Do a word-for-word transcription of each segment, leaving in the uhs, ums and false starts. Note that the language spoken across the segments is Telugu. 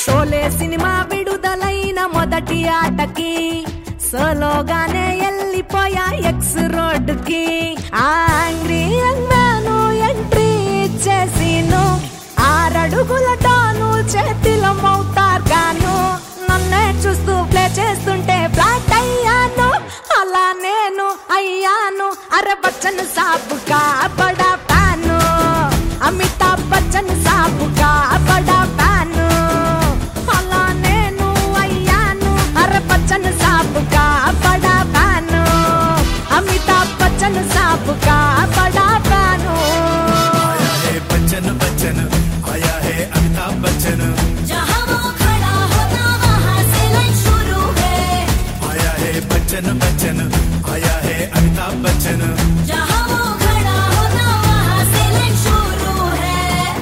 షోలే సినిమా విడుదలైన మొదటి ఆటకి సోలోగానే వెళ్ళిపోయా ఎక్స్ రోడ్డుకి. ఆ యాంగ్రీ యంగ్ మ్యాను ఎంట్రీ ఇచ్చేసిను, ఆరడుగుల టాను చేతిలో మౌతార్ గాను. నన్నే చూస్తూ ప్లే చేస్తుంటే ఫ్లాట్ అయ్యాను, అలా నేను అయ్యాను అరే బచ్చన్ సాబ్ కా బడా ఫ్యాను, అమితాబ్ బచ్చన్ సాబ్ కా బడా ఫ్యాను. అలా నేను అయ్యాను అరే బచ్చన్ సాబ్ కా బడా ఫ్యాను, అమితాబ్ బచ్చన్ సాబ్ కా బడా ఫ్యాను. आया है बच्चन बच्चन, आया है अमिताभ बच्चन, जहाँ वो खड़ा होता वहाँ से लाइन शुरू है। आया है बच्चन बच्चन, आया है अमिताभ बच्चन, जहाँ वो खड़ा होता वहाँ से लाइन शुरू है।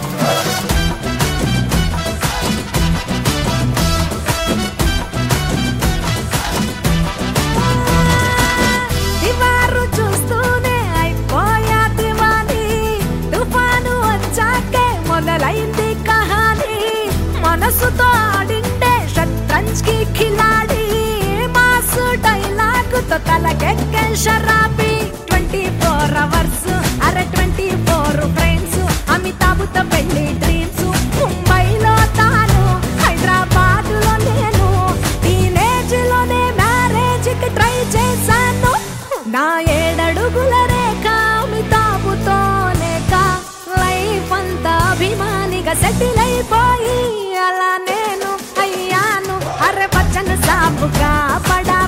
దివారు చూస్తూనే అయిపోయా దివాని, తుఫాను వచ్చాకే మొదలైంది కహాని. మనసుతో ఆడిండే షట్రంజ్ కి ఖిలాడి, మాసు డైలాగుతో తలకెక్కే షరాబీ. ట్వంటీ ఫోర్ అవర్స్ అరే ట్వంటీ ఫోర్ ఫ్రెండ్స్, అమితాబుతో పెళ్లి డ్రీమ్స్. ముంబైలో తాను, హైదరాబాద్ లో నేను, టీనేజ్ లోనే మ్యారేజ్ కి ట్రై చేశాను. నా ఏడడుగుల రేఖ అమితాబుతోనే కా, లైఫ్ అంతా అభిమానిగా సెటిల్ అయిపోయి అలా నేను అయ్యాను అరే బచ్చన్ సాబ్ కా బడా